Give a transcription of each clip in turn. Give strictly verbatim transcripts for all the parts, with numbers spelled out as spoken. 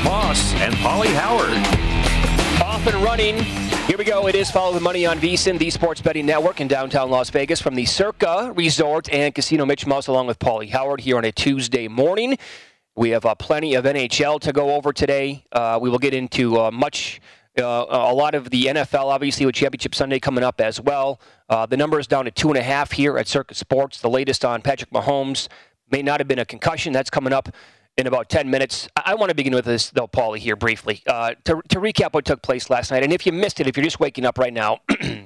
Moss and Paulie Howard. Off and running. Here we go. It is Follow the Money on VSiN, the Sports Betting Network in downtown Las Vegas from the Circa Resort and Casino. Mitch Moss along with Paulie Howard here on a Tuesday morning. We have uh, plenty of N H L to go over today. Uh, we will get into uh, much, uh, a lot of the N F L, obviously, with Championship Sunday coming up as well. Uh, the number is down to two and a half here at Circa Sports. The latest on Patrick Mahomes may not have been a concussion. That's coming up in about ten minutes. I, I want to begin with this, though, Paulie, here briefly, uh, to, to recap what took place last night. And if you missed it, if you're just waking up right now,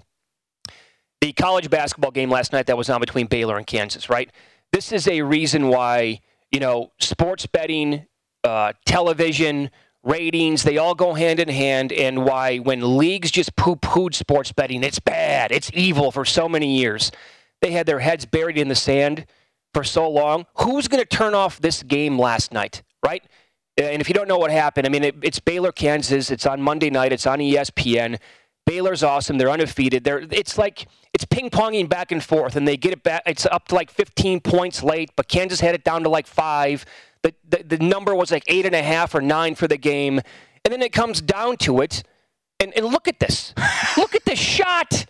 the college basketball game last night that was on between Baylor and Kansas, right? This is a reason why, you know, sports betting, uh, television, ratings, they all go hand in hand, and why when leagues just poo-pooed sports betting, it's bad, it's evil for so many years. They had their heads buried in the sand for so long. Who's going to turn off this game last night, right? And if you don't know what happened, I mean, it, it's Baylor, Kansas. It's on Monday night. It's on E S P N. Baylor's awesome. They're undefeated. They're, it's like it's ping-ponging back and forth, and they get it back. It's up to like fifteen points late, but Kansas had it down to like five. The, the, the number was like eight and a half or nine for the game. And then it comes down to it. And, and look at this. Look at this shot.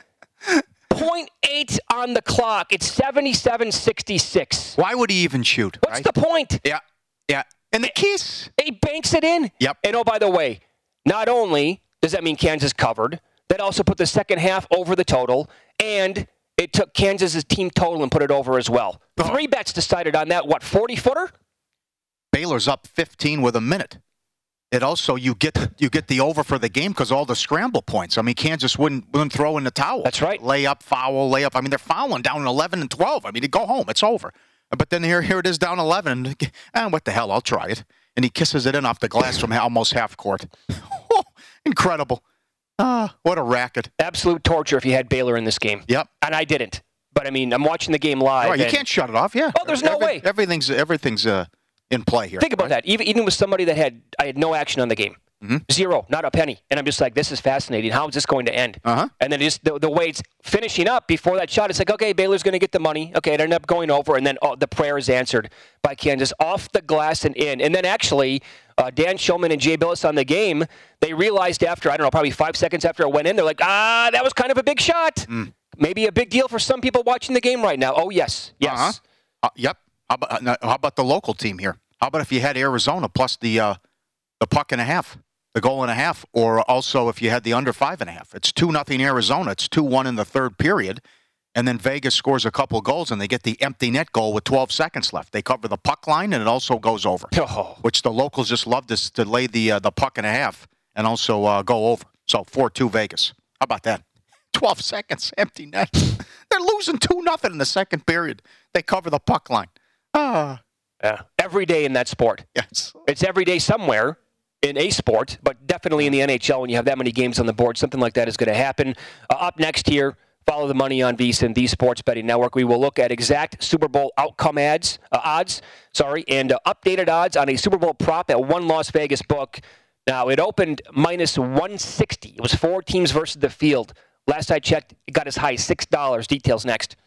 point eight on the clock. It's seventy-seven sixty-six. Why would he even shoot? What's right? the point? Yeah, yeah. And the kiss. He banks it in. Yep. And oh, by the way, not only does that mean Kansas covered, that also put the second half over the total, and it took Kansas's team total and put it over as well. Oh. Three bets decided on that, what, forty-footer? Baylor's up fifteen with a minute. It also, you get you get the over for the game because all the scramble points. I mean, Kansas wouldn't, wouldn't throw in the towel. That's right. Lay up, foul, lay up. I mean, they're fouling down eleven and twelve. I mean, they go home. It's over. But then here, here it is down eleven. And eh, what the hell? I'll try it. And he kisses it in off the glass from almost half court. Oh, incredible. Ah, what a racket. Absolute torture if you had Baylor in this game. Yep. And I didn't. But, I mean, I'm watching the game live. Right, you and, can't shut it off, yeah. Oh, there's no Every, way. Everything's, everything's uh, in play here. Think about right? that. Even, even with somebody that had, I had no action on the game. Mm-hmm. Zero, not a penny. And I'm just like, this is fascinating. How is this going to end? Uh-huh. And then just the, the way it's finishing up before that shot, it's like, okay, Baylor's going to get the money. Okay, it ended up going over, and then oh, the prayer is answered by Kansas off the glass and in. And then actually, uh, Dan Shulman and Jay Billis on the game, they realized after, I don't know, probably five seconds after it went in, they're like, ah, that was kind of a big shot. Mm. Maybe a big deal for some people watching the game right now. Oh, yes, yes. Uh-huh. Uh, yep. How about, uh, how about the local team here? How about if you had Arizona plus the uh, the puck and a half? The goal and a half, or also if you had the under five and a half. It's two nothing Arizona. It's two one in the third period. And then Vegas scores a couple goals, and they get the empty net goal with twelve seconds left. They cover the puck line, and it also goes over, oh. which the locals just love to, to lay the uh, the puck and a half and also uh, go over. So four two Vegas. How about that? twelve seconds, empty net. They're losing two nothing in the second period. They cover the puck line. Ah. Yeah. Every day in that sport. Yes. It's every day somewhere. In a sport, but definitely in the N H L when you have that many games on the board, something like that is going to happen. Uh, up next here, Follow the Money on VSiN, the Sports Betting Network. We will look at exact Super Bowl outcome ads, uh, odds, sorry, and uh, updated odds on a Super Bowl prop at one Las Vegas book. Now, it opened minus one sixty. It was four teams versus the field. Last I checked, it got as high as six dollars. Details next.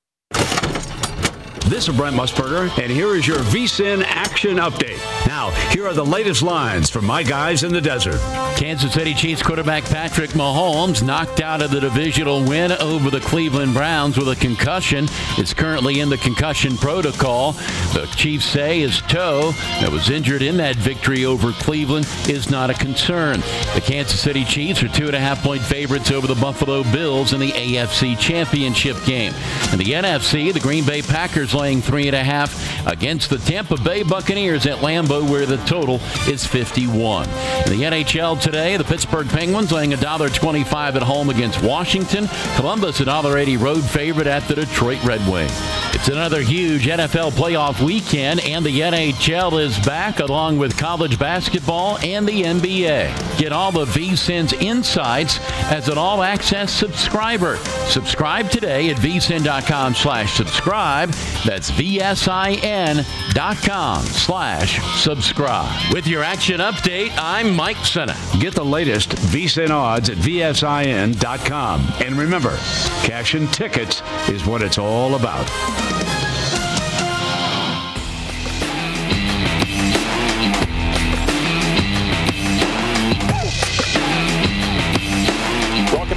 This is Brent Musburger, and here is your VSiN action update. Now, here are the latest lines from my guys in the desert. Kansas City Chiefs quarterback Patrick Mahomes knocked out of the divisional win over the Cleveland Browns with a concussion. Is currently in the concussion protocol. The Chiefs say his toe that was injured in that victory over Cleveland is not a concern. The Kansas City Chiefs are two and a half point favorites over the Buffalo Bills in the A F C Championship game. In the N F C, the Green Bay Packers laying three and a half against the Tampa Bay Buccaneers at Lambeau, where the total is fifty-one. In the N H L today, the Pittsburgh Penguins laying one dollar twenty-five at home against Washington. Columbus a one dollar eighty road favorite at the Detroit Red Wings. It's another huge N F L playoff weekend, and the N H L is back along with college basketball and the N B A. Get all the VSiN's insights as an all-access subscriber. Subscribe today at vsin.com slash subscribe. That's V-S-I-N dot com slash subscribe. With your action update, I'm Mike Senna. Get the latest VSiN odds at V S I N dot com. And remember, cash and tickets is what it's all about.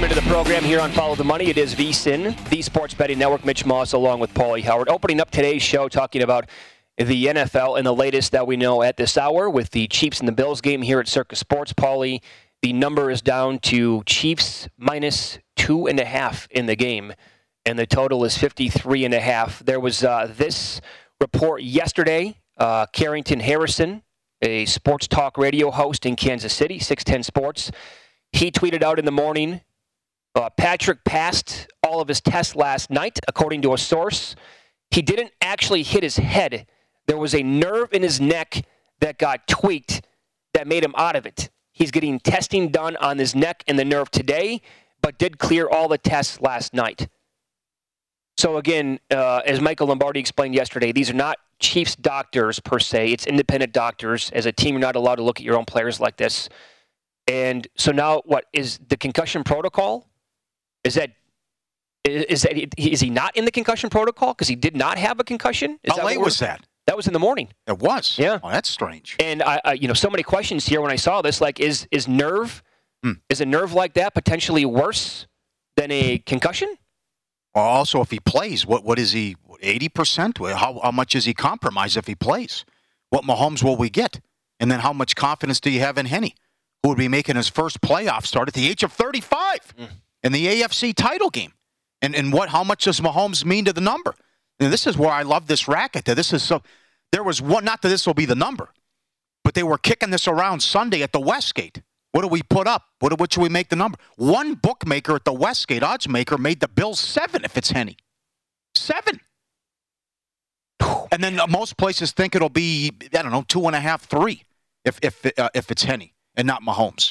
into the program here on Follow the Money. It is VSiN, the Sports Betting Network. Mitch Moss along with Paulie Howard. Opening up today's show talking about the N F L and the latest that we know at this hour with the Chiefs and the Bills game here at Circa Sports. Paulie, the number is down to Chiefs minus two and a half in the game, and the total is fifty-three and a half. There was uh, this report yesterday. Uh, Carrington Harrison, a sports talk radio host in Kansas City, six ten Sports, he tweeted out in the morning, uh, Patrick passed all of his tests last night, according to a source. He didn't actually hit his head. There was a nerve in his neck that got tweaked that made him out of it. He's getting testing done on his neck and the nerve today, but did clear all the tests last night. So again, uh, as Michael Lombardi explained yesterday, these are not Chiefs doctors per se. It's independent doctors. As a team, you're not allowed to look at your own players like this. And so now, what is the concussion protocol? Is that is that is he not in the concussion protocol because he did not have a concussion? Is How late was that? That was in the morning. It was. Yeah. Oh, that's strange. And I, I, you know, so many questions here when I saw this. Like, is is nerve hmm. is a nerve like that potentially worse than a concussion? Also, if he plays, what what is he? eighty percent? How how much is he compromised if he plays? What Mahomes will we get? And then how much confidence do you have in Henne, who would be making his first playoff start at the age of thirty-five mm. in the A F C title game? And and what? How much does Mahomes mean to the number? And this is where I love this racket. That this is so. There was one. Not that this will be the number, but they were kicking this around Sunday at the Westgate. What do we put up? What, what should we make the number? One bookmaker at the Westgate, odds maker, made the Bills seven if it's Henne. Seven. And then most places think it'll be, I don't know, two and a half, three if if uh, if it's Henne and not Mahomes.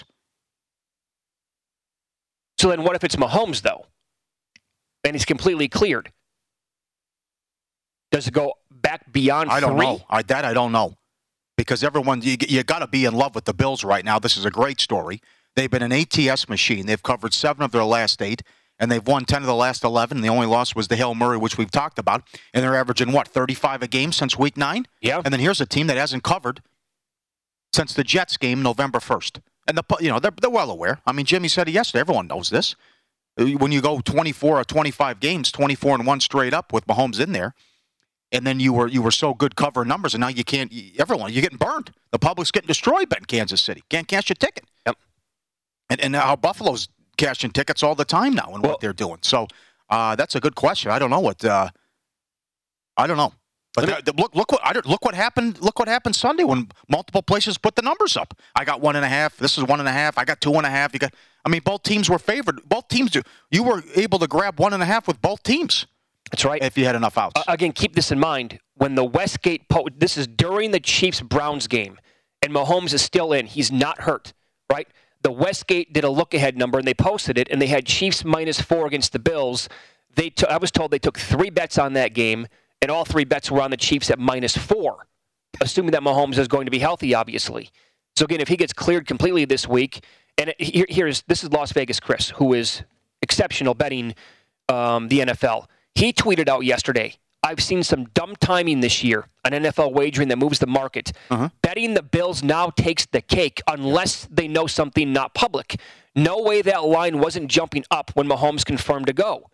So then what if it's Mahomes, though? And he's completely cleared. Does it go back beyond I don't three? know. I, that I don't know. Because everyone, you, you got to be in love with the Bills right now. This is a great story. They've been an A T S machine. They've covered seven of their last eight, and they've won ten of the last eleven. The only loss was the Hail Murray, which we've talked about. And they're averaging, what, thirty-five a game since week nine? Yeah. And then here's a team that hasn't covered since the Jets game November first. And, the you know, they're, they're well aware. I mean, Jimmy said it yesterday. Everyone knows this. When you go twenty-four or twenty-five games, twenty-four and one straight up with Mahomes in there, and then you were you were so good covering numbers, and now you can't. Everyone, you're getting burned. The public's getting destroyed by Kansas City. Can't cash your ticket. Yep. And and how Buffalo's cashing tickets all the time now, and well, what they're doing. So uh, that's a good question. I don't know what. Uh, I don't know. But uh, look look what I don't, look what happened. Look what happened Sunday when multiple places put the numbers up. I got one and a half. This is one and a half. I got two and a half. You got. I mean, both teams were favored. Both teams do. You were able to grab one and a half with both teams. That's right. If you had enough outs. Uh, again, keep this in mind. When the Westgate, po- this is during the Chiefs-Browns game, and Mahomes is still in. He's not hurt, right? The Westgate did a look-ahead number, and they posted it, and they had Chiefs minus four against the Bills. They, t- I was told they took three bets on that game, and all three bets were on the Chiefs at minus four, assuming that Mahomes is going to be healthy, obviously. So again, if he gets cleared completely this week, and it, here, here's this is Las Vegas Chris, who is exceptional betting um, the N F L. He tweeted out yesterday, I've seen some dumb timing this year on N F L wagering that moves the market. Uh-huh. Betting the Bills now takes the cake unless they know something not public. No way that line wasn't jumping up when Mahomes confirmed to go.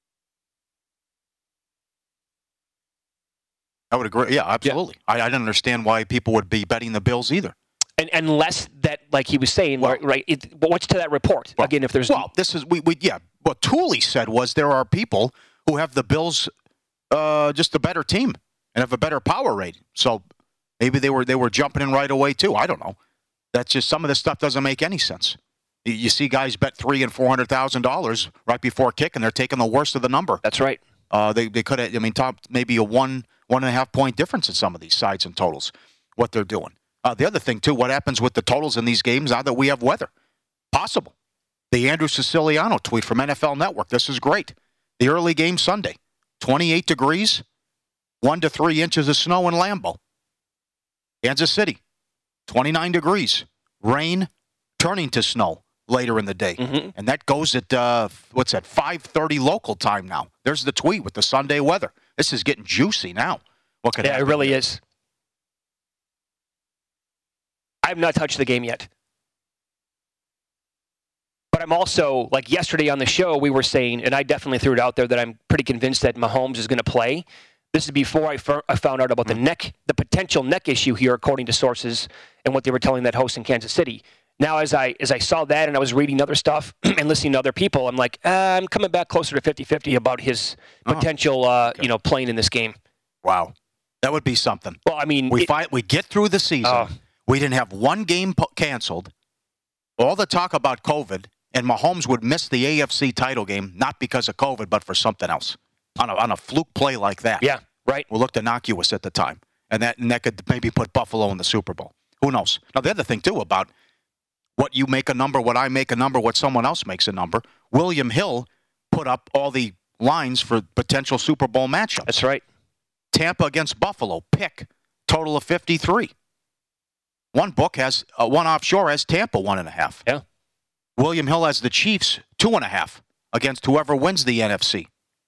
I would agree. Yeah, absolutely. Yeah. I, I didn't understand why people would be betting the Bills either. And unless that, like he was saying, well, right? right it, but what's to that report? Well, Again, if there's well, this is we, we yeah. What Tooley said was there are people who have the Bills uh, just a better team and have a better power rating. So maybe they were they were jumping in right away too. I don't know. That's just some of this stuff doesn't make any sense. You, you see guys bet three and four hundred thousand dollars right before kick, and they're taking the worst of the number. That's right. Uh, they they could have. I mean, top maybe a one one and a half point difference in some of these sides and totals. What they're doing. Uh, the other thing too, what happens with the totals in these games now that we have weather? Possible. The Andrew Siciliano tweet from N F L Network. This is great. The early game Sunday, twenty-eight degrees, one to three inches of snow in Lambeau. Kansas City, twenty-nine degrees, rain turning to snow later in the day. Mm-hmm. And that goes at, uh, what's that, five thirty local time now. There's the tweet with the Sunday weather. This is getting juicy now. What could yeah, happen it really here? is. I have not touched the game yet. But But I'm also, like yesterday on the show, we were saying, and I definitely threw it out there, that I'm pretty convinced that Mahomes is going to play. This is before I, fir- I found out about the neck, the potential neck issue here, according to sources and what they were telling that host in Kansas City. Now, as I as I saw that and I was reading other stuff and listening to other people, I'm like, uh, I'm coming back closer to fifty-fifty about his potential, oh, okay. uh, you know, playing in this game. Wow, that would be something. Well, I mean, we it, fight, we get through the season. Uh, we didn't have one game po- canceled. All the talk about COVID, and Mahomes would miss the A F C title game not because of COVID, but for something else on a on a fluke play like that. Yeah, right. Well, looked innocuous at the time, and that and that could maybe put Buffalo in the Super Bowl. Who knows? Now, the other thing too about what you make a number, what I make a number, what someone else makes a number. William Hill put up all the lines for potential Super Bowl matchups. That's right. Tampa against Buffalo, pick, total of fifty-three. One book has, uh, one offshore has Tampa one and a half. Yeah. William Hill has the Chiefs two and a half against whoever wins the N F C.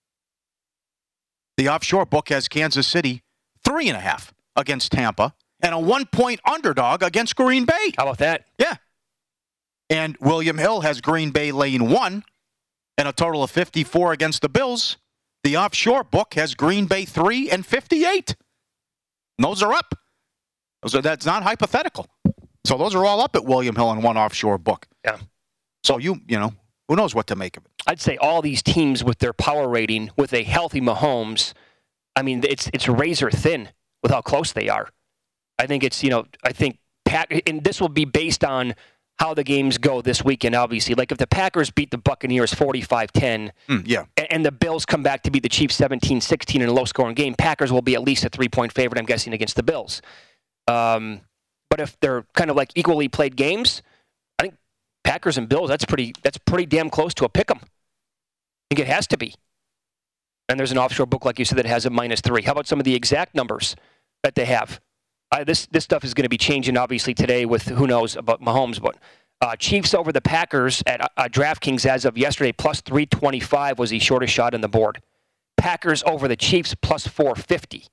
The offshore book has Kansas City three and a half against Tampa and a one-point underdog against Green Bay. How about that? Yeah. And William Hill has Green Bay laying one and a total of fifty-four against the Bills. The offshore book has Green Bay three and fifty-eight. And those are up. Those are, that's not hypothetical. So those are all up at William Hill in one offshore book. Yeah. So you, you know, who knows what to make of it. I'd say all these teams with their power rating, with a healthy Mahomes, I mean, it's it's razor thin with how close they are. I think it's, you know, I think, Pack, and this will be based on how the games go this weekend, obviously. Like if the Packers beat the Buccaneers forty-five ten, mm, yeah. and, and the Bills come back to beat the Chiefs seventeen sixteen in a low-scoring game, Packers will be at least a three-point favorite, I'm guessing, against the Bills. Um, but if they're kind of like equally played games, I think Packers and Bills, that's pretty that's pretty damn close to a pick 'em. I think it has to be. And there's an offshore book, like you said, that has a minus three. How about some of the exact numbers that they have? I, this this stuff is going to be changing, obviously, today with who knows about Mahomes. But uh, Chiefs over the Packers at uh, DraftKings as of yesterday, plus three twenty-five was the shortest shot on the board. Packers over the Chiefs, plus four fifty.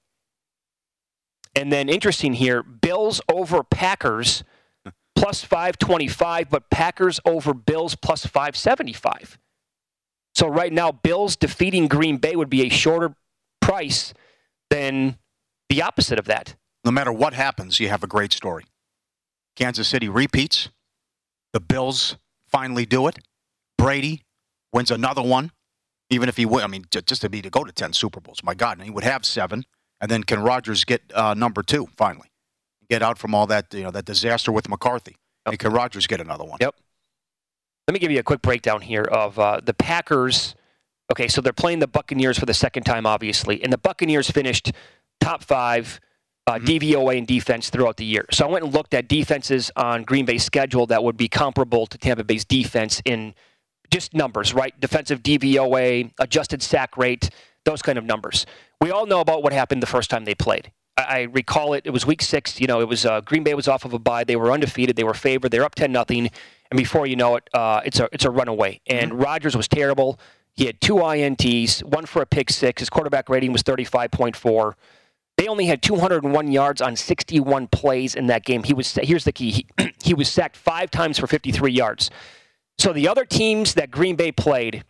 And then interesting here, Bills over Packers, plus five twenty-five, but Packers over Bills, plus five seventy-five. So right now, Bills defeating Green Bay would be a shorter price than the opposite of that. No matter what happens, you have a great story. Kansas City repeats. The Bills finally do it. Brady wins another one. Even if he win, I mean, just to be to go to ten Super Bowls, my God, and he would have seven. And then can Rodgers get uh, number two finally? Get out from all that, you know, that disaster with McCarthy. Yep. And can Rodgers get another one? Yep. Let me give you a quick breakdown here of uh, the Packers. Okay, so they're playing the Buccaneers for the second time, obviously, and the Buccaneers finished top five uh, mm-hmm. D V O A in defense throughout the year. So I went and looked at defenses on Green Bay's schedule that would be comparable to Tampa Bay's defense in just numbers, right? Defensive D V O A, adjusted sack rate, those kind of numbers. We all know about what happened the first time they played. I, I recall it. It was week six. You know, it was uh, Green Bay was off of a bye. They were undefeated. They were favored. They were up ten nothing. And before you know it, uh, it's a it's a runaway. And mm-hmm. Rodgers was terrible. He had two I N Ts, one for a pick six. His quarterback rating was thirty-five point four. They only had two hundred one yards on sixty-one plays in that game. He was here's the key. He, he was sacked five times for fifty-three yards. So the other teams that Green Bay played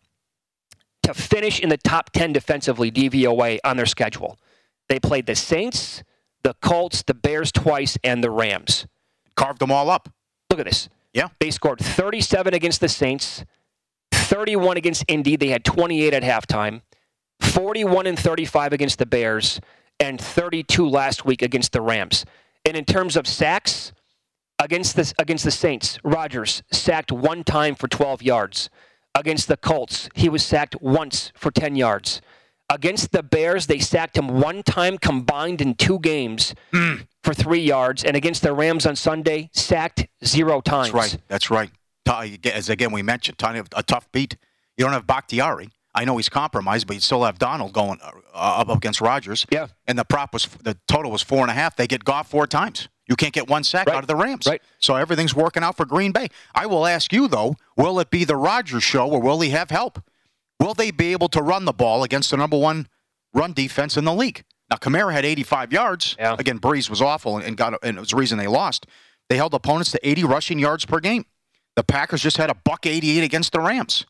to finish in the top ten defensively, D V O A, on their schedule, they played the Saints, the Colts, the Bears twice, and the Rams. Carved them all up. Look at this. Yeah. They scored thirty-seven against the Saints, thirty-one against Indy. They had twenty-eight at halftime, forty-one and thirty-five against the Bears, and thirty-two last week against the Rams. And in terms of sacks, against the, against the Saints, Rodgers sacked one time for twelve yards. Against the Colts, he was sacked once for ten yards. Against the Bears, they sacked him one time combined in two games mm. for three yards. And against the Rams on Sunday, sacked zero times. That's right. That's right. As again we mentioned, a tough beat. You don't have Bakhtiari. I know he's compromised, but you still have Donald going uh, up against Rodgers. Yeah. And the prop was the total was four and a half. They get Goff four times. You can't get one sack right. out of the Rams. Right. So everything's working out for Green Bay. I will ask you, though, will it be the Rodgers show or will he have help? Will they be able to run the ball against the number one run defense in the league? Now, Kamara had eighty-five yards. Yeah. Again, Breeze was awful and got and it was the reason they lost. They held opponents to eighty rushing yards per game. The Packers just had a buck eighty-eight against the Rams.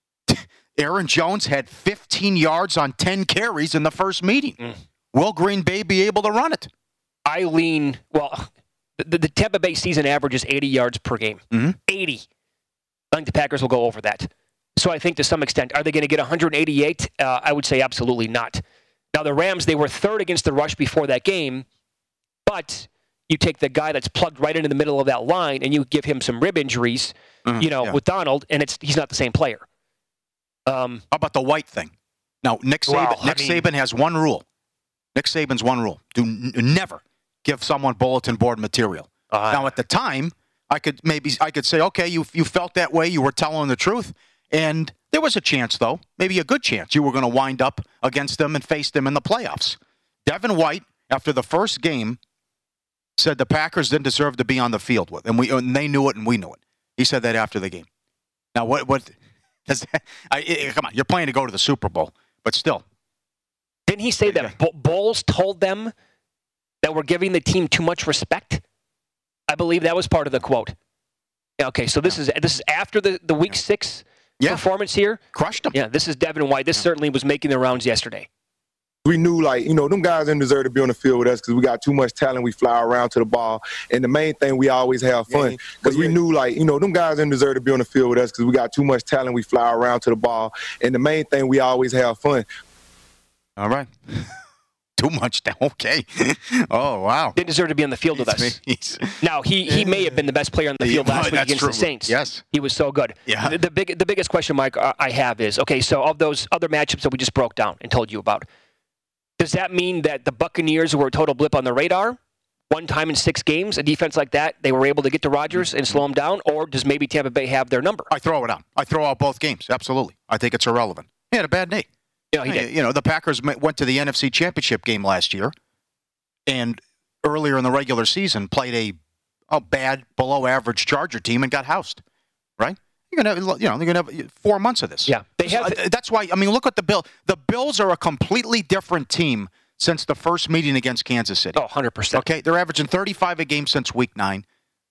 Aaron Jones had fifteen yards on ten carries in the first meeting. Mm. Will Green Bay be able to run it? I lean, well, the, the Tampa Bay season average is eighty yards per game. Mm-hmm. eighty. I think the Packers will go over that. So I think to some extent, are they going to get one eighty-eight? Uh, I would say absolutely not. Now, the Rams, they were third against the rush before that game, but you take the guy that's plugged right into the middle of that line and you give him some rib injuries, mm-hmm, you know, yeah. with Donald, and it's he's not the same player. Um, How about the white thing? Now, Nick Saban, well, Nick I mean, Saban has one rule. Nick Saban's one rule. Do n- never give someone bulletin board material. Uh, now, at the time, I could maybe I could say, okay, you you felt that way, you were telling the truth, and there was a chance, though, maybe a good chance, you were going to wind up against them and face them in the playoffs. Devin White, after the first game, said the Packers didn't deserve to be on the field with, and we and they knew it and we knew it. He said that after the game. Now, what what does that? I, it, come on, you're playing to go to the Super Bowl, but still. Didn't he say that B- Bowles told them that we're giving the team too much respect? I believe that was part of the quote. Okay, so this is this is after the, the week six yeah. performance here. Crushed them. Yeah, this is Devin White. This yeah. certainly was making the rounds yesterday. We knew, like, you know, them guys didn't deserve to be on the field with us because we got too much talent. We fly around to the ball. And the main thing, we always have fun because yeah, we knew, like, you know, them guys didn't deserve to be on the field with us because we got too much talent. We fly around to the ball. And the main thing, we always have fun. All right. Too much. Okay. Oh, wow. Didn't deserve to be on the field with us. Now, he, he may have been the best player on the field last week against true. the Saints. Yes. He was so good. Yeah. The, the, big, the biggest question, Mike, I have is, okay, so of those other matchups that we just broke down and told you about, does that mean that the Buccaneers were a total blip on the radar? One time in six games, a defense like that, they were able to get to Rodgers and slow him down? Or does maybe Tampa Bay have their number? I throw it out. I throw out both games. Absolutely. I think it's irrelevant. He had a bad day. Yeah, he did. You know, the Packers went to the N F C Championship game last year, and earlier in the regular season played a, a bad, below-average Charger team and got housed. Right? You're gonna, have, you know, they're gonna have four months of this. Yeah, they have. That's why. I mean, look at the Bill. The Bills are a completely different team since the first meeting against Kansas City. Oh, one hundred percent. Okay, they're averaging thirty-five a game since Week Nine.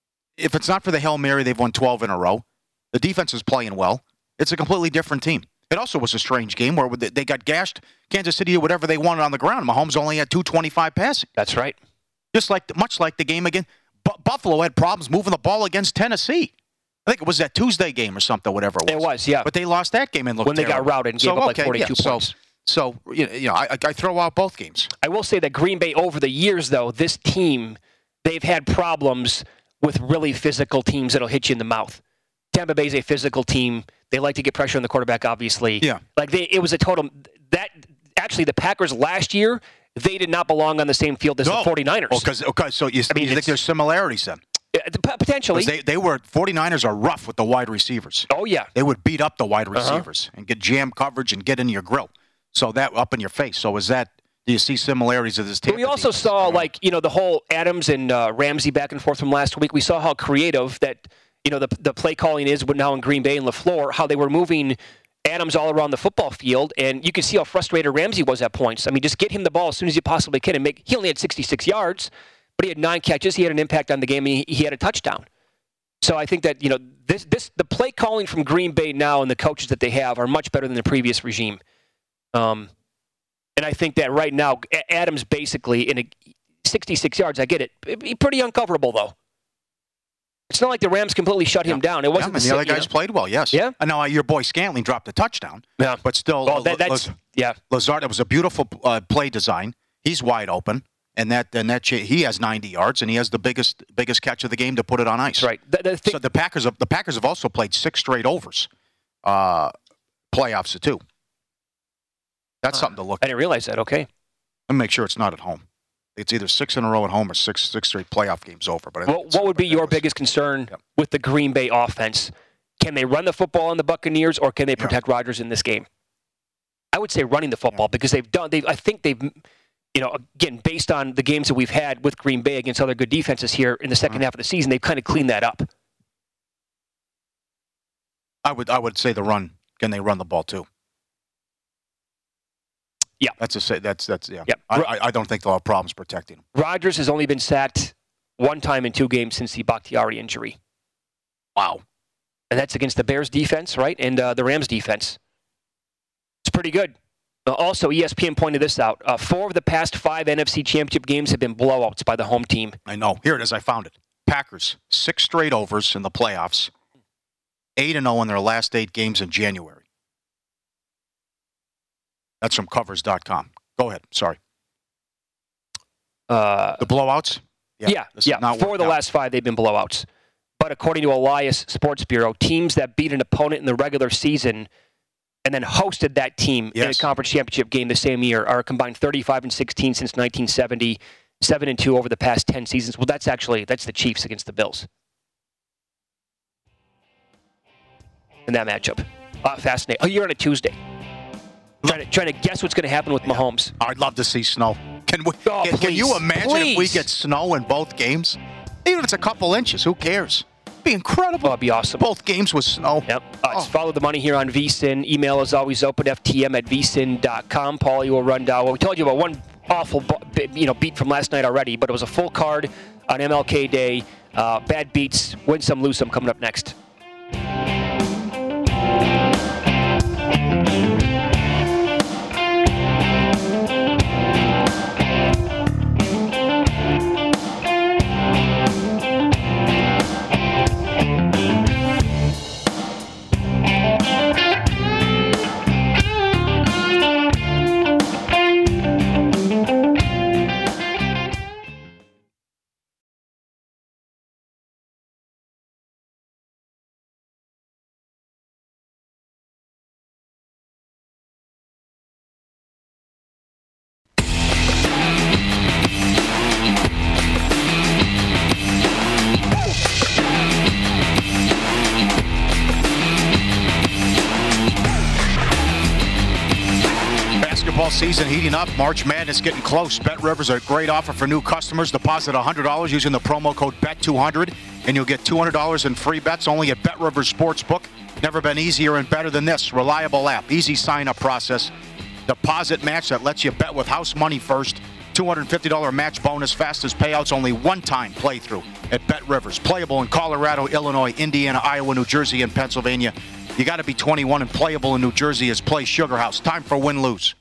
If it's not for the Hail Mary, they've won twelve in a row. The defense is playing well. It's a completely different team. It also was a strange game where they got gashed. Kansas City did whatever they wanted on the ground. Mahomes only had two twenty-five passing. That's right. Just like much like the game again. B- Buffalo had problems moving the ball against Tennessee. I think it was that Tuesday game or something, whatever it was. It was, yeah. But they lost that game and looked when they terrible. got routed and gave so, up okay, like forty-two yeah, points. So, so you know, I, I throw out both games. I will say that Green Bay, over the years, though, this team, they've had problems with really physical teams that'll hit you in the mouth. Tampa Bay's a physical team. They like to get pressure on the quarterback, obviously. Yeah. Like, they, it was a total – that actually, the Packers last year, they did not belong on the same field as no. the 49ers. Oh, because okay, so you, I mean, you think there's similarities then? Uh, potentially. They, they were 49ers are rough with the wide receivers. Oh, yeah. They would beat up the wide receivers uh-huh. and get jam coverage and get in your grill. So that up in your face. So is that – do you see similarities of this team? We also defense? saw, like, you know, the whole Adams and uh, Ramsey back and forth from last week. We saw how creative that – you know, the the play calling is now in Green Bay and LaFleur, how they were moving Adams all around the football field, and you can see how frustrated Ramsey was at points. I mean, just get him the ball as soon as you possibly can and make. He only had sixty-six yards, but he had nine catches. He had an impact on the game. And he, he had a touchdown. So I think that, you know, this this the play calling from Green Bay now and the coaches that they have are much better than the previous regime. Um, and I think that right now Adams basically in a sixty-six yards. I get it. It'd be pretty uncoverable though. It's not like the Rams completely shut yeah. him down. It wasn't yeah, the, the other guys you know? played well, yes. Yeah. And now your boy Scantling dropped a touchdown. Yeah. But still, well, that, that's, Laz- yeah. Lazard, it was a beautiful uh, play design. He's wide open, and that and that he has ninety yards, and he has the biggest biggest catch of the game to put it on ice. Right. The, the thing- so the Packers have, the Packers have also played six straight overs, uh, playoffs too. That's uh, something to look I at. didn't realize that. Okay. And make sure it's not at home. It's either six in a row at home or six six straight playoff games over. But what, what would be your biggest concern yep. with the Green Bay offense? Can they run the football on the Buccaneers, or can they protect yep. Rodgers in this game? I would say running the football yep. because they've done. They I think they've, you know, again based on the games that we've had with Green Bay against other good defenses here in the second mm-hmm. half of the season, they've kind of cleaned that up. I would I would say the run. Can they run the ball too? Yeah, that's a that's that's yeah. yeah. I, I don't think they'll have problems protecting him. Rodgers has only been sacked one time in two games since the Bakhtiari injury. Wow. And that's against the Bears defense, right? And uh, the Rams defense. It's pretty good. Uh, also, E S P N pointed this out. Uh, four of the past five N F C Championship games have been blowouts by the home team. I know. Here it is. I found it. Packers, six straight overs in the playoffs. eight and oh in their last eight games in January. That's from covers dot com. Go ahead. Sorry. Uh, the blowouts? Yeah, yeah. yeah. Four of the out. last five, they've been blowouts. But according to Elias Sports Bureau, teams that beat an opponent in the regular season and then hosted that team yes. in a conference championship game the same year are combined thirty-five and sixteen since nineteen seventy, seven and two over the past ten seasons. Well, that's actually that's the Chiefs against the Bills in that matchup. Uh, fascinating. Oh, you're on a Tuesday. Trying to, trying to guess what's going to happen with yeah. Mahomes. I'd love to see snow. Can we? Oh, can, can you imagine please. if we get snow in both games? Even if it's a couple inches, who cares? It'd be incredible. Oh, it'd be awesome. Both games with snow. Yep. Uh, oh. Follow the money here on V S I N. Email is always open, F T M at V S I N dot com. Paulie will run down. Well, we told you about one awful you know, beat from last night already, but it was a full card on M L K Day. Uh, bad beats, win some, lose some, coming up next. Season heating up. March Madness getting close. BetRivers a great offer for new customers. Deposit one hundred dollars using the promo code B E T two hundred, and you'll get two hundred dollars in free bets only at BetRivers Sportsbook. Never been easier and better than this. Reliable app. Easy sign-up process. Deposit match that lets you bet with house money first. two hundred fifty dollars match bonus. Fastest payouts. Only one-time playthrough at BetRivers. Playable in Colorado, Illinois, Indiana, Iowa, New Jersey, and Pennsylvania. You got to be twenty-one and playable in New Jersey is Play Sugar House. Time for win-lose.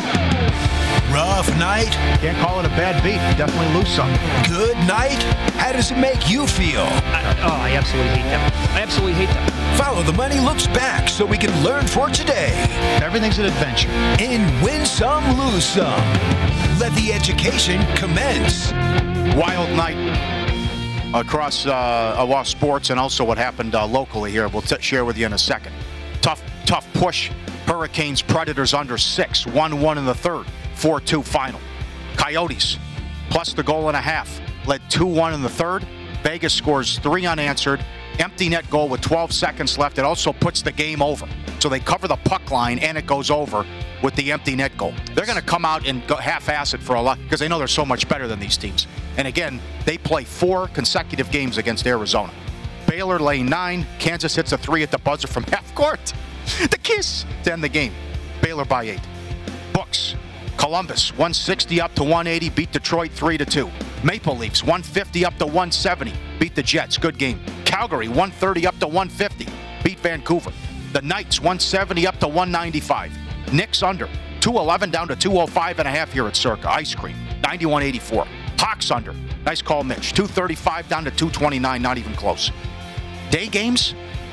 Rough night? Can't call it a bad beat. Definitely lose some. Good night? How does it make you feel? I, oh, I absolutely hate them. I absolutely hate them. Follow the Money Looks Back so we can learn for today. Everything's an adventure. In Win Some, Lose Some. Let the education commence. Wild night across uh, uh, sports and also what happened uh, locally here. We'll t- share with you in a second. Tough, tough push. Hurricanes, Predators under six. one one in the third. four two final. Coyotes, plus the goal and a half, led two one in the third. Vegas scores three unanswered. Empty net goal with twelve seconds left. It also puts the game over. So they cover the puck line, and it goes over with the empty net goal. They're going to come out and go half-ass it for a lot because they know they're so much better than these teams. And again, they play four consecutive games against Arizona. Baylor laying nine. Kansas hits a three at the buzzer from half court. The kiss to end the game. Baylor by eight. Books. Columbus, one sixty up to one eighty, beat Detroit three to two. Maple Leafs, one fifty up to one seventy, beat the Jets, good game. Calgary, one thirty up to one fifty, beat Vancouver. The Knights, one seventy up to one ninety-five. Knicks under, two eleven down to two oh five and a half here at Circa. Ice cream, ninety-one eighty-four. Hawks under, nice call, Mitch, two thirty-five down to two twenty-nine, not even close. Day games?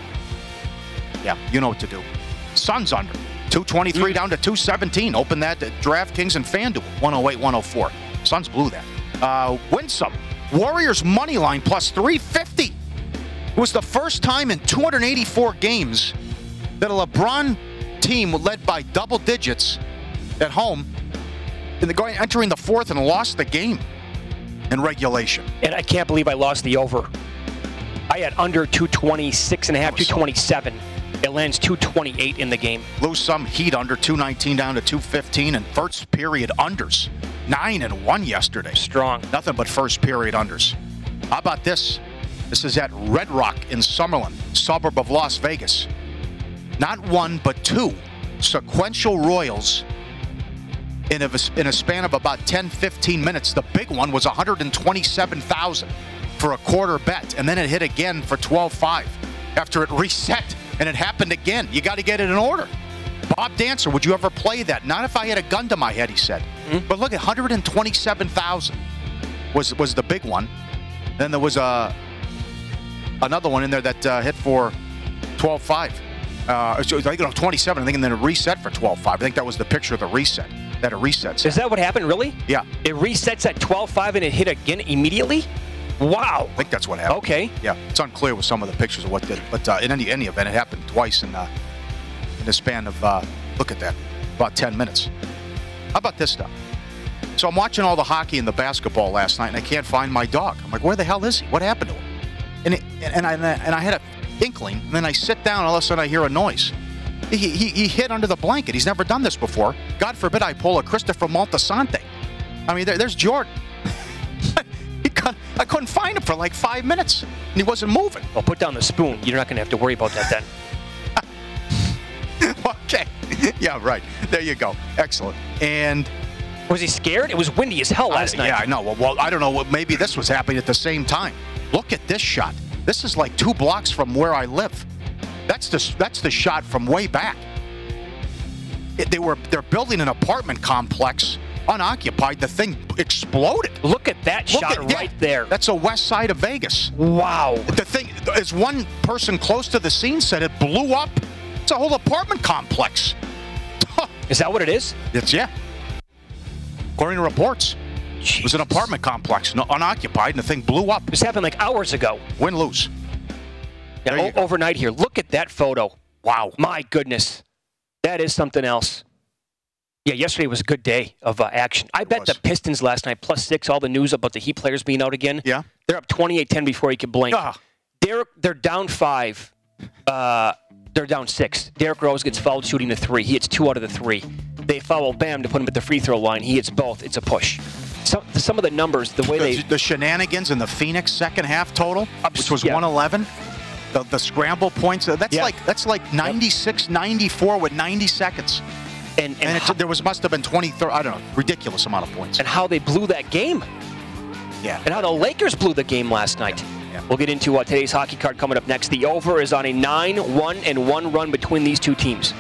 Yeah, you know what to do. Suns under. two twenty-three down to two seventeen. Open that at DraftKings and FanDuel. one oh eight one oh four. Suns blew that. Uh, win some. Warriors money line plus three fifty. It was the first time in two hundred eighty-four games that a LeBron team led by double digits at home and they're going entering the fourth and lost the game in regulation. And I can't believe I lost the over. I had under two twenty-six and a half, two twenty-seven. It lands two twenty-eight in the game. Lose some. Heat under two nineteen down to two fifteen, and first period unders. nine and one yesterday. Strong. Nothing but first period unders. How about this? This is at Red Rock in Summerlin, suburb of Las Vegas. Not one, but two sequential Royals in a, in a span of about ten, fifteen minutes. The big one was one hundred twenty-seven thousand for a quarter bet, and then it hit again for twelve five. after it reset and it happened again. You got to get it in order. Bob Dancer, would you ever play that? Not if I had a gun to my head, he said. Mm-hmm. But look at one hundred twenty-seven thousand was was the big one. Then there was a another one in there that uh, hit for twelve five. Uh, so I think it was twenty-seven, I think, and then it reset for twelve five. I think that was the picture of the reset. That it resets. Is that what happened, really? Yeah. It resets at twelve five and it hit again immediately? Wow. I think that's what happened. Okay. Yeah. It's unclear with some of the pictures of what did it. But uh, in any any event, it happened twice in, uh, in the span of, uh, look at that, about ten minutes. How about this stuff? So I'm watching all the hockey and the basketball last night, and I can't find my dog. I'm like, where the hell is he? What happened to him? And it, and I and I had an inkling, and then I sit down, and all of a sudden I hear a noise. He, he, he hid under the blanket. He's never done this before. God forbid I pull a Christopher Maltasante. I mean, there, there's Jordan. he cut, I couldn't find him for like five minutes, and he wasn't moving. Well, put down the spoon. You're not going to have to worry about that then. Okay. Yeah, right. There you go. Excellent. And was he scared? It was windy as hell last I, night. Yeah, I know. Well, well, I don't know. Maybe this was happening at the same time. Look at this shot. This is like two blocks from where I live. That's the that's the shot from way back. It, they were they're building an apartment complex unoccupied. The thing exploded. Look at that Look shot at, right yeah, there. That's the west side of Vegas. Wow. The thing, as one person close to the scene said, it blew up. It's a whole apartment complex. Is that what it is? It's yeah. According to reports, Jesus. It was an apartment complex, no, unoccupied, and the thing blew up. This happened like hours ago. Win lose. Yeah, o- overnight here. Look at that photo. Wow. My goodness. That is something else. Yeah, yesterday was a good day of uh, action. I it bet was. the Pistons last night, plus six, all the news about the Heat players being out again. Yeah. They're up twenty-eight ten before you can blink. Ah. They're, they're down five. Uh, they're down six. Derrick Rose gets fouled shooting the three. He hits two out of the three. They foul Bam to put him at the free throw line. He hits both. It's a push. Some, some of the numbers, the way the, they... The shenanigans in the Phoenix second half total, which was yeah. one eleven. The, the scramble points, that's yeah. like that's like ninety-six ninety-four with ninety seconds. And, and, and how, it, there was must have been twenty, thirty, I don't know, ridiculous amount of points. And how they blew that game. Yeah. And how the Lakers blew the game last night. Yeah. Yeah. We'll get into uh, today's hockey card coming up next. The over is on a nine one and one run between these two teams.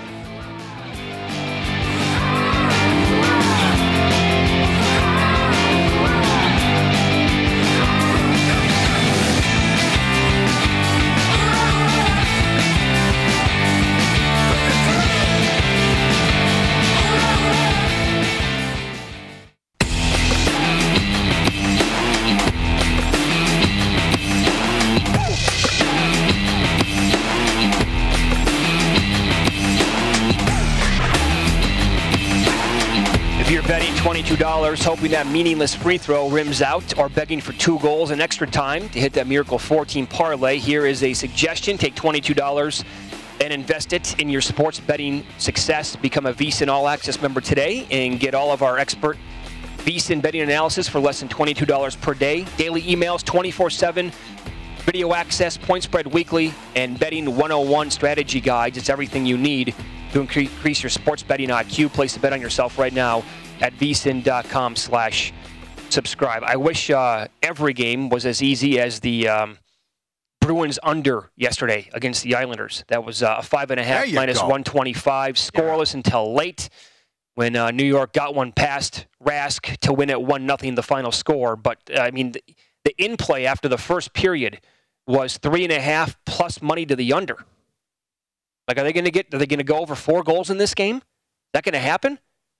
twenty-two dollars, hoping that meaningless free throw rims out, or begging for two goals and extra time to hit that miracle four-team parlay. Here is a suggestion. Take twenty-two dollars and invest it in your sports betting success. Become a VSiN All-Access member today and get all of our expert VSiN betting analysis for less than twenty-two dollars per day. Daily emails, twenty-four seven, video access, point spread weekly, and betting one oh one strategy guides. It's everything you need to increase your sports betting I Q. Place a bet on yourself right now at vsin.com slash subscribe. I wish uh, every game was as easy as the um, Bruins under yesterday against the Islanders. That was uh, a five and a half minus go. one twenty-five, scoreless yeah. until late when uh, New York got one past Rask to win at one nothing the final score. But uh, I mean, the, the in play after the first period was three and a half plus money to the under. Like, are they going to get? Are they going to go over four goals in this game? Is that going to happen?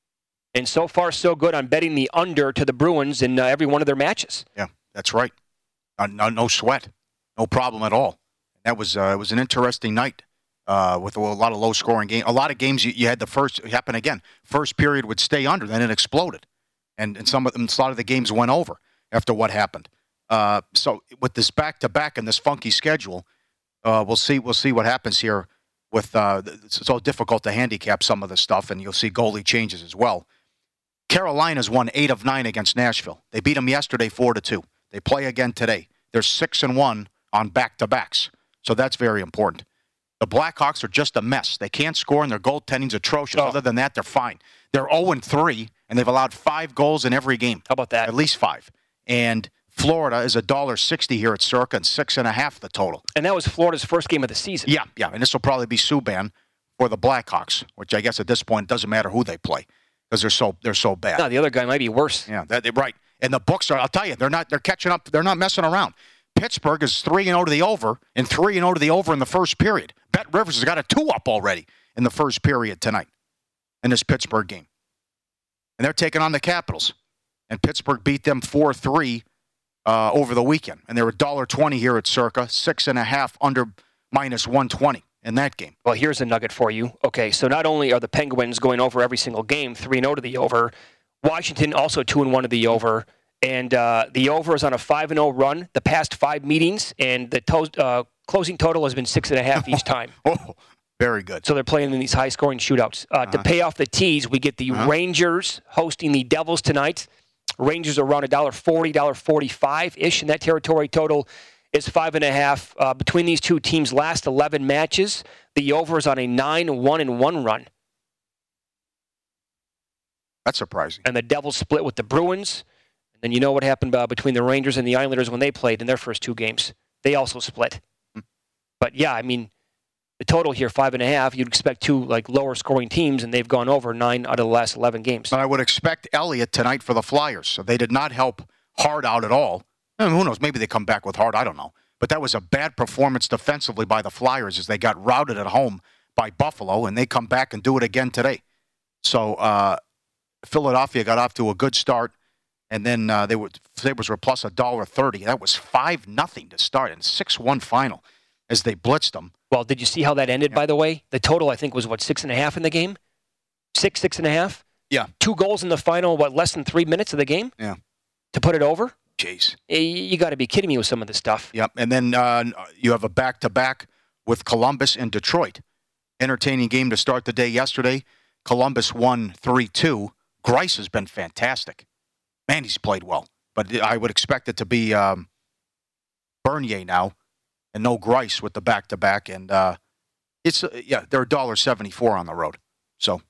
And so far, so good on betting the under to the Bruins in uh, every one of their matches. Yeah, that's right. Uh, no, no sweat, no problem at all. That was uh, it was an interesting night uh, with a lot of low-scoring games. A lot of games you, you had the first it happened again. First period would stay under, then it exploded, and and some of them, a lot of the games went over after what happened. Uh, so with this back-to-back and this funky schedule, uh, we'll see we'll see what happens here. With uh, it's so difficult to handicap some of the stuff, and you'll see goalie changes as well. Carolina's won eight of nine against Nashville. They beat them yesterday four to two. They play again today. They're six and one on back-to-backs, so that's very important. The Blackhawks are just a mess. They can't score, and their goaltending's atrocious. Oh. Other than that, they're fine. They're oh and three, and they've allowed five goals in every game. How about that? At least five. And Florida is one dollar sixty here at Circa, and six and a half the total. And that was Florida's first game of the season. Yeah, yeah, and this will probably be Subban for the Blackhawks, which I guess at this point doesn't matter who they play because they're so they're so bad. No, the other guy might be worse. Yeah, that, right. And the books are. I'll tell you, they're not. They're catching up. They're not messing around. Pittsburgh is three and zero to the over, and three and zero to the over in the first period. Bet Rivers has got a two up already in the first period tonight in this Pittsburgh game, and they're taking on the Capitals, and Pittsburgh beat them four three. Uh, over the weekend, and they're one dollar twenty here at Circa, six and a half under minus one twenty in that game. Well, here's a nugget for you. Okay, so not only are the Penguins going over every single game, three and zero to the over, Washington also two and one to the over, and uh, the over is on a five and zero run the past five meetings, and the to- uh, closing total has been six and a half each time. Oh, very good. So they're playing in these high-scoring shootouts. Uh, uh-huh. To pay off the tees, we get the uh-huh. Rangers hosting the Devils tonight. Rangers are around one dollar forty, one dollar forty-five-ish in that territory. Total is five and a half. Uh, between these two teams' last eleven matches, the over is on a nine one and one run. That's surprising. And the Devils split with the Bruins. And then you know what happened uh, between the Rangers and the Islanders when they played in their first two games. They also split. Hmm. But yeah, I mean, the total here, five and a half, you'd expect two like lower scoring teams, and they've gone over nine out of the last eleven games. But I would expect Elliott tonight for the Flyers. So they did not help Hart out at all. I mean, who knows? Maybe they come back with Hart. I don't know. But that was a bad performance defensively by the Flyers as they got routed at home by Buffalo, and they come back and do it again today. So uh, Philadelphia got off to a good start, and then uh, they were Sabres were plus one dollar thirty. That was five nothing to start, and six one final as they blitzed them. Well, did you see how that ended, yeah. by the way? The total, I think, was, what, six and a half in the game? Six, six and a half? Yeah. Two goals in the final, what, less than three minutes of the game? Yeah. To put it over? Jeez. You got to be kidding me with some of this stuff. Yep. And then uh, you have a back-to-back with Columbus and Detroit. Entertaining game to start the day yesterday. Columbus won three two. Greiss has been fantastic. Man, he's played well. But I would expect it to be um, Bernier now. And no Greiss with the back-to-back. And uh, it's, uh, yeah, they're one dollar seventy-four on the road. So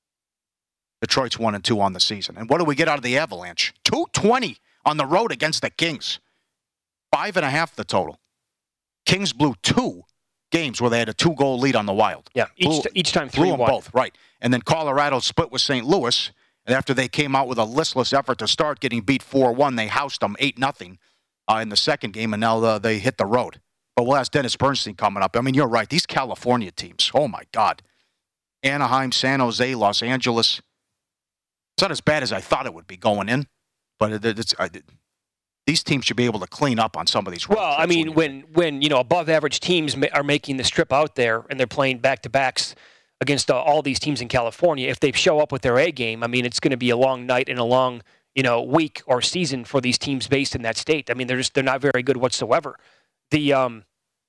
Detroit's one and two on the season. And what do we get out of the Avalanche? two twenty on the road against the Kings. Five and a half the total. Kings blew two games where they had a two-goal lead on the Wild. Yeah, each, blew, t- each time three blew them both, right. And then Colorado split with Saint Louis. And after they came out with a listless effort to start, getting beat four one, they housed them eight nothing uh, in the second game, and now uh, they hit the road. But we'll ask Dennis Bernstein coming up. I mean, you're right. These California teams, oh, my God. Anaheim, San Jose, Los Angeles. It's not as bad as I thought it would be going in. But it, it's, it, these teams should be able to clean up on some of these. Well, I mean, when, when you know above-average teams ma- are making the strip out there and they're playing back-to-backs against uh, all these teams in California, if they show up with their A game, I mean, it's going to be a long night and a long you know week or season for these teams based in that state. I mean, they're just they're not very good whatsoever. The um,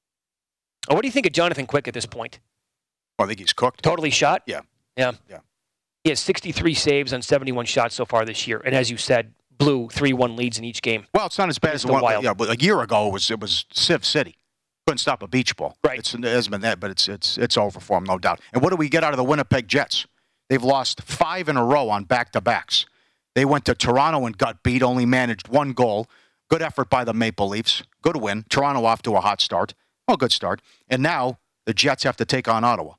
what do you think of Jonathan Quick at this point? Well, I think he's cooked. Totally shot? Yeah. Yeah. Yeah. He has sixty-three saves on seventy-one shots so far this year, and as you said, blew three one leads in each game. Well, it's not as bad as the one. Wild. Yeah, but a year ago it was it was Civ City. Couldn't stop a beach ball. Right. It's, it hasn't been that, but it's it's it's over for them, no doubt. And what do we get out of the Winnipeg Jets? They've lost five in a row on back-to-backs. They went to Toronto and got beat, only managed one goal. Good effort by the Maple Leafs. Good win. Toronto off to a hot start. Well, good start. And now the Jets have to take on Ottawa.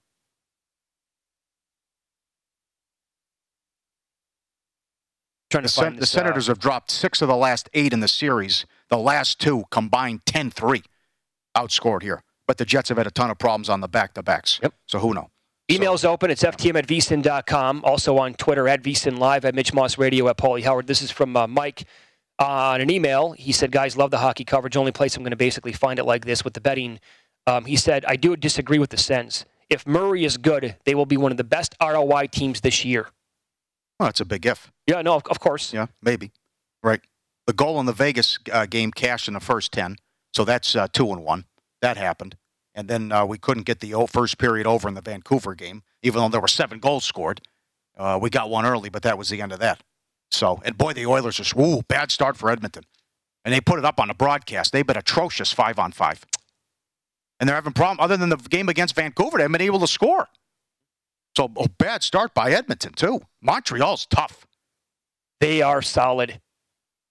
Trying to the, find Sen- this, the Senators uh, have dropped six of the last eight in the series. The last two combined ten three. Outscored here. But the Jets have had a ton of problems on the back-to-backs. Yep. So who knows? Email's so, open. It's F T M at V S I N dot com. Also on Twitter at V S I N Live, at Mitch Moss Radio, at Paulie Howard. This is from uh, Mike uh, on an email. He said, guys, love the hockey coverage. Only place I'm going to basically find it like this with the betting. Um, he said, I do disagree with the Sens. If Murray is good, they will be one of the best R O I teams this year. Well, that's a big if. Yeah, no, of, of course. Yeah, maybe. Right. The goal in the Vegas uh, game cashed in the first ten, so that's uh, two and one. That happened. And then uh, we couldn't get the first period over in the Vancouver game, even though there were seven goals scored. Uh, we got one early, but that was the end of that. So, and boy, the Oilers are, ooh, bad start for Edmonton. And they put it up on the broadcast. They've been atrocious five on five. And they're having problem. Other than the game against Vancouver, they haven't been able to score. So, oh, bad start by Edmonton, too. Montreal's tough. They are solid.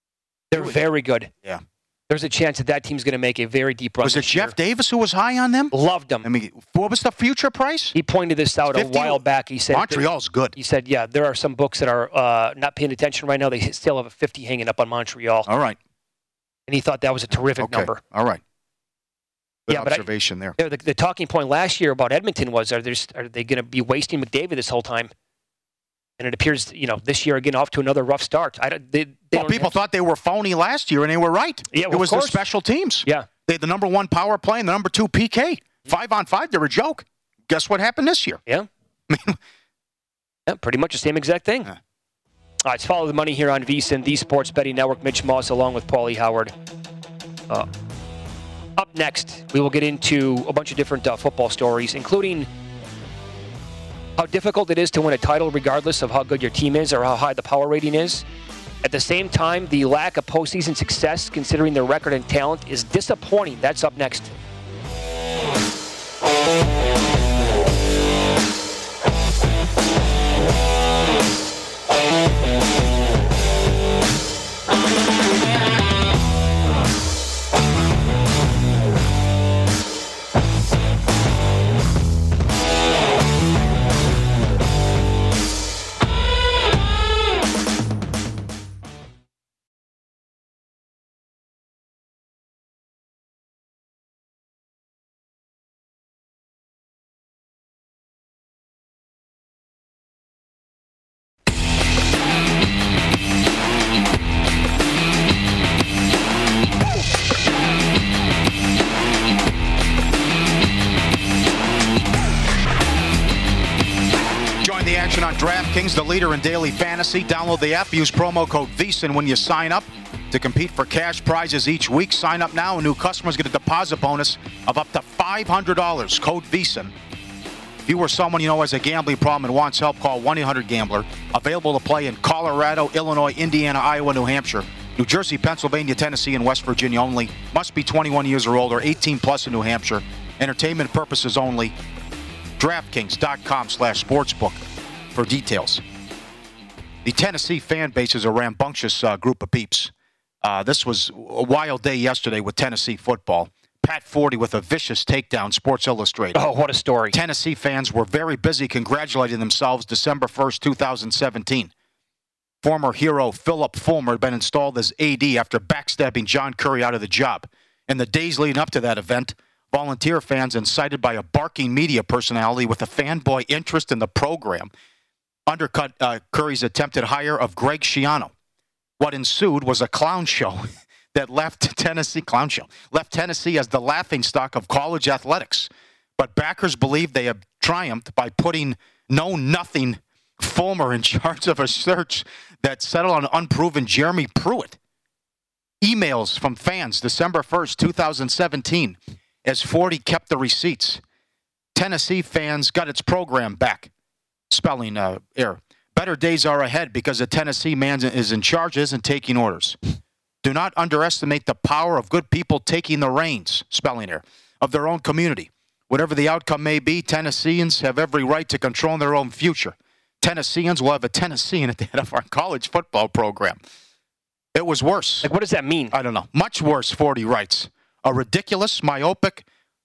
They're very good. Yeah. There's a chance that that team's going to make a very deep run. Was it this Jeff year. Davis who was high on them? Loved them. I mean, what was the future price? He pointed this out fifty a while back. He said Montreal's good. He said, yeah, there are some books that are uh, not paying attention right now. They still have a fifty hanging up on Montreal. All right. And he thought that was a terrific Okay. number. All right. Good yeah, observation but I, there. The, the talking point last year about Edmonton was, are, just, are they going to be wasting McDavid this whole time? And it appears, you know, this year again off to another rough start. I don't, they, they Well, don't people have, thought they were phony last year, and they were right. Yeah, well, it was of the course. special teams. Yeah. They had the number one power play and the number two P K. Five on five, they're a joke. Guess what happened this year? Yeah. yeah, pretty much the same exact thing. Yeah. All right, let's follow the money here on VSiN, the Sports Betting Network. Mitch Moss along with Paulie Howard. Uh, up next, we will get into a bunch of different uh, football stories, including how difficult it is to win a title regardless of how good your team is or how high the power rating is. At the same time, the lack of postseason success, considering their record and talent, is disappointing. That's up next. On DraftKings, the leader in daily fantasy. Download the app. Use promo code VSiN when you sign up to compete for cash prizes each week. Sign up now, and new customers get a deposit bonus of up to five hundred dollars. Code VSiN. If you or someone you know has a gambling problem and wants help, call one eight hundred gambler. Available to play in Colorado, Illinois, Indiana, Iowa, New Hampshire, New Jersey, Pennsylvania, Tennessee, and West Virginia only. Must be twenty-one years or older, eighteen plus in New Hampshire. Entertainment purposes only. DraftKings.com slash sportsbook. For details. The Tennessee fan base is a rambunctious uh, group of peeps. Uh, this was a wild day yesterday with Tennessee football. Pat Forty with a vicious takedown, Sports Illustrated. Oh, what a story. Tennessee fans were very busy congratulating themselves December first, twenty seventeen. Former hero Philip Fulmer had been installed as A D after backstabbing John Currie out of the job. In the days leading up to that event, volunteer fans incited by a barking media personality with a fanboy interest in the program undercut uh, Curry's attempted hire of Greg Schiano. What ensued was a clown show that left Tennessee clown show left Tennessee as the laughingstock of college athletics. But backers believe they have triumphed by putting know-nothing Fulmer in charge of a search that settled on unproven Jeremy Pruitt. Emails from fans December first, twenty seventeen, as Forty kept the receipts. Tennessee fans got its program back. Spelling uh, error. Better days are ahead because a Tennessee man is in charge, isn't taking orders. Do not underestimate the power of good people taking the reins, spelling error, of their own community. Whatever the outcome may be, Tennesseans have every right to control their own future. Tennesseans will have a Tennessean at the head of our college football program. It was worse. Like, what does that mean? I don't know. Much worse, Forty writes. A ridiculous, myopic,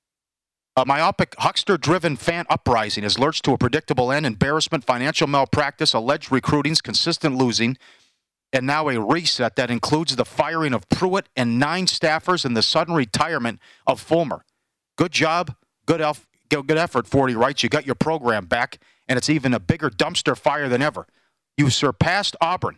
A myopic, huckster-driven fan uprising has lurched to a predictable end. Embarrassment, financial malpractice, alleged recruitings, consistent losing, and now a reset that includes the firing of Pruitt and nine staffers and the sudden retirement of Fulmer. Good job, good, elf, good effort, Forty writes. You got your program back, and it's even a bigger dumpster fire than ever. You surpassed Auburn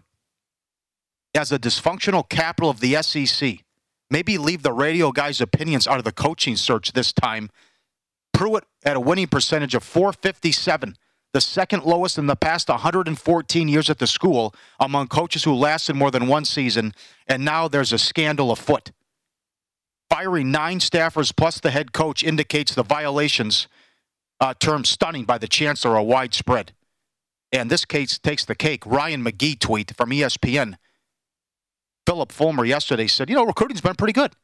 as a dysfunctional capital of the S E C. Maybe leave the radio guys' opinions out of the coaching search this time. Pruitt at a winning percentage of four fifty-seven, the second lowest in the past one hundred fourteen years at the school among coaches who lasted more than one season, and now there's a scandal afoot. Firing nine staffers plus the head coach indicates the violations, uh, termed stunning by the chancellor, are widespread. And this case takes the cake. Ryan McGee tweet from E S P N. Philip Fulmer yesterday said, you know, recruiting's been pretty good.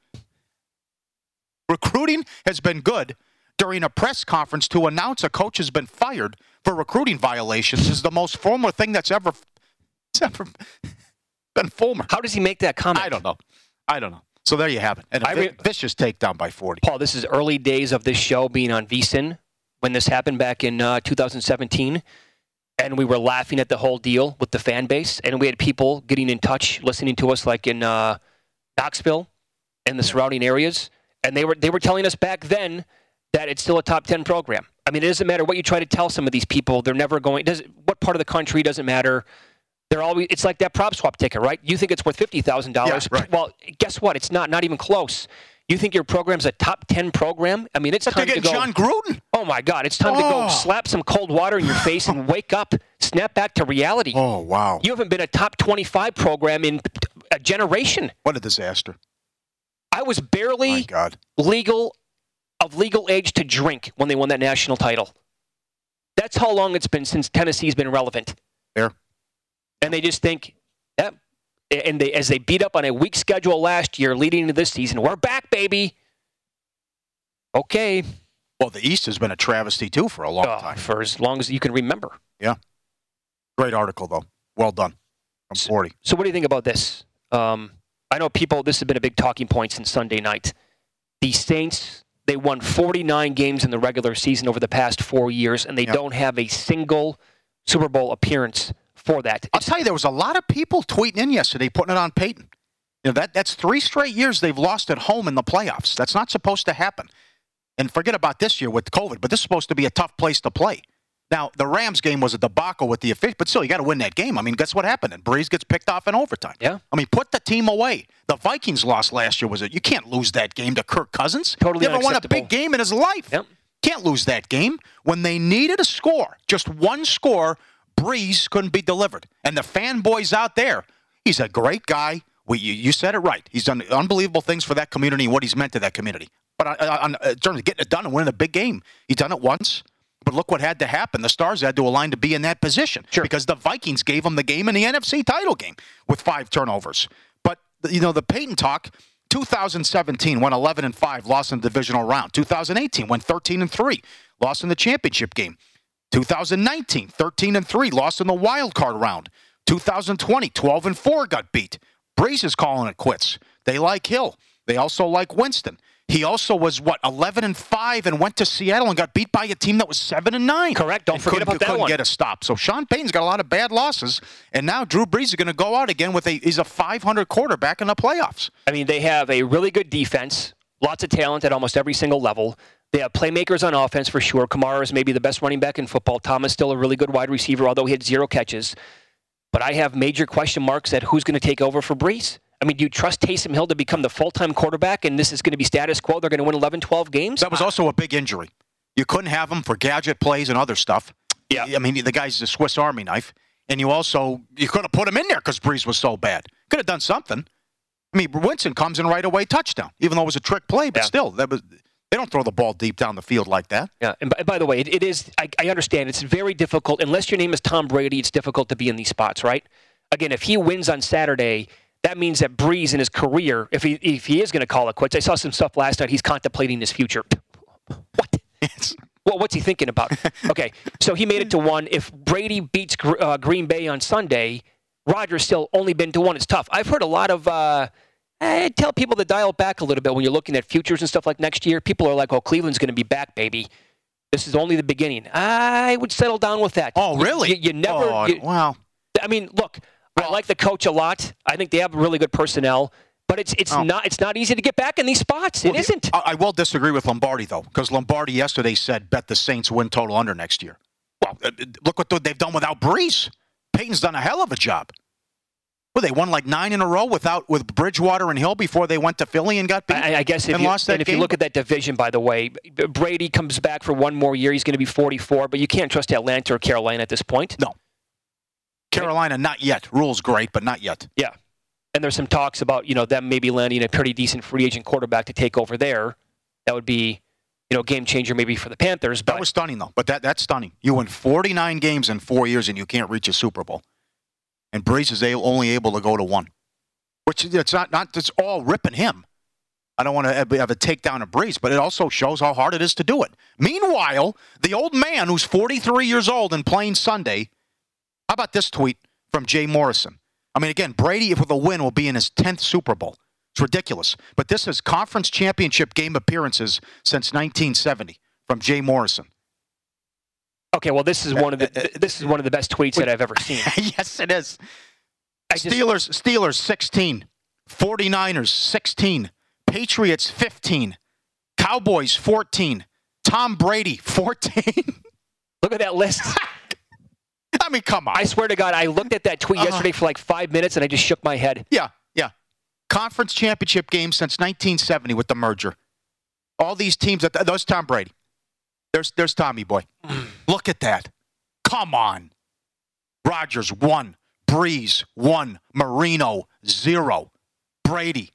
Recruiting has been good. During a press conference to announce a coach has been fired for recruiting violations is the most formal thing that's ever, ever Ben Fulmer. How does he make that comment? I don't know. I don't know. So there you have it. And a I re- vicious takedown by forty. Paul, this is early days of this show being on VSiN when this happened back in uh, two thousand seventeen. And we were laughing at the whole deal with the fan base. And we had people getting in touch, listening to us like in uh, Knoxville and the surrounding areas. And they were they were telling us back then that it's still a top ten program. I mean, it doesn't matter what you try to tell some of these people. They're never going. Does what part of the country doesn't matter. They're always. It's like that prop swap ticket, right? You think it's worth fifty thousand yeah, dollars. Right. Well, guess what? It's not. Not even close. You think your program's a top ten program? I mean, it's but time to go. John Gruden. Oh my God! It's time oh. to go slap some cold water in your face and wake up. Snap back to reality. Oh wow! You haven't been a top twenty-five program in a generation. What a disaster! I was barely my God. legal of legal age to drink when they won that national title. That's how long it's been since Tennessee's been relevant. Fair. And they just think, yep. And they, as they beat up on a weak schedule last year leading into this season, we're back, baby. Okay. Well, the East has been a travesty, too, for a long oh, time. For as long as you can remember. Yeah. Great article, though. Well done. From forty. So, so what do you think about this? Um, I know people, this has been a big talking point since Sunday night. The Saints, they won forty-nine games in the regular season over the past four years, and they yep. don't have a single Super Bowl appearance for that. I'll tell you, there was a lot of people tweeting in yesterday, putting it on Peyton. You know, that that's three straight years they've lost at home in the playoffs. That's not supposed to happen. And forget about this year with COVID, but this is supposed to be a tough place to play. Now, the Rams game was a debacle with the official, but still, you got to win that game. I mean, guess what happened? And Breeze gets picked off in overtime. Yeah. I mean, put the team away. The Vikings lost last year. Was it? You can't lose that game to Kirk Cousins. Totally Never won a big game in his life. Yep. Can't lose that game. When they needed a score, just one score, Breeze couldn't be delivered. And the fanboys out there, he's a great guy. We, you, you said it right. He's done unbelievable things for that community and what he's meant to that community. But on, on, in terms of getting it done and winning a big game, he's done it once. But look what had to happen. The Stars had to align to be in that position. Sure. Because the Vikings gave them the game in the N F C title game with five turnovers. But, you know, the Peyton talk, two thousand seventeen went eleven and five, lost in the divisional round. two thousand eighteen went thirteen and three, lost in the championship game. two thousand nineteen, thirteen and three, lost in the wild card round. two thousand twenty, twelve and four, got beat. Breeze is calling it quits. They like Hill. They also like Winston. He also was, what, eleven and five and went to Seattle and got beat by a team that was seven and nine. Correct. Don't and forget about that couldn't one. get a stop. So Sean Payton's got a lot of bad losses, and now Drew Brees is going to go out again with a he's a five hundred quarterback in the playoffs. I mean, they have a really good defense, lots of talent at almost every single level. They have playmakers on offense for sure. Kamara is maybe the best running back in football. Thomas still a really good wide receiver, although he had zero catches. But I have major question marks at who's going to take over for Brees. I mean, do you trust Taysom Hill to become the full-time quarterback, and this is going to be status quo? They're going to win eleven, twelve games? That was also a big injury. You couldn't have him for gadget plays and other stuff. Yeah. I mean, the guy's a Swiss Army knife. And you also, you could have put him in there because Brees was so bad. Could have done something. I mean, Winston comes in right away, touchdown, even though it was a trick play, but yeah. still, that was, they don't throw the ball deep down the field like that. Yeah, and by, by the way, it, it is, I, I understand, it's very difficult. Unless your name is Tom Brady, it's difficult to be in these spots, right? Again, if he wins on Saturday, that means that Brees in his career, if he if he is going to call it quits, I saw some stuff last night, he's contemplating his future. What? Yes. Well, what's he thinking about? Okay, so he made it to one. If Brady beats uh, Green Bay on Sunday, Rodgers still only been to one. It's tough. I've heard a lot of, uh, I tell people to dial back a little bit when you're looking at futures and stuff like next year. People are like, oh, Cleveland's going to be back, baby. This is only the beginning. I would settle down with that. Oh, really? You, you, you never. Oh, you, wow. I mean, look, well, I like the coach a lot. I think they have really good personnel. But it's it's oh. not it's not easy to get back in these spots. It well, isn't. I, I will disagree with Lombardi, though, because Lombardi yesterday said bet the Saints win total under next year. Well, uh, look what they've done without Brees. Peyton's done a hell of a job. Well, they won like nine in a row without with Bridgewater and Hill before they went to Philly and got beat. I, I guess if and you lost that and if game. you look at that division, by the way, Brady comes back for one more year. He's going to be forty-four, but you can't trust Atlanta or Carolina at this point. No. Carolina, not yet. Rule's great, but not yet. Yeah. And there's some talks about, you know, them maybe landing a pretty decent free agent quarterback to take over there. That would be, you know, game changer maybe for the Panthers. But that was stunning, though. But that that's stunning. You win forty-nine games in four years and you can't reach a Super Bowl. And Brees is only able to go to one. Which it's not, not it's all ripping him. I don't want to have a takedown of Brees, but it also shows how hard it is to do it. Meanwhile, the old man who's forty-three years old and playing Sunday, how about this tweet from Jay Morrison? I mean, again, Brady with a win will be in his tenth Super Bowl. It's ridiculous. But this is conference championship game appearances since nineteen seventy from Jay Morrison. Okay, well, this is one of the this is one of the best tweets that I've ever seen. Yes, it is. I just, Steelers, Steelers sixteen, forty-niners sixteen, Patriots fifteen, Cowboys fourteen, Tom Brady fourteen. Look at that list. I mean, come on. I swear to God, I looked at that tweet Uh-huh. yesterday for like five minutes and I just shook my head. Yeah, yeah. Conference championship game since nineteen seventy with the merger. All these teams, that there's Tom Brady. There's there's Tommy boy. Look at that. Come on. Rodgers, one. Breeze, one. Marino, zero. Brady.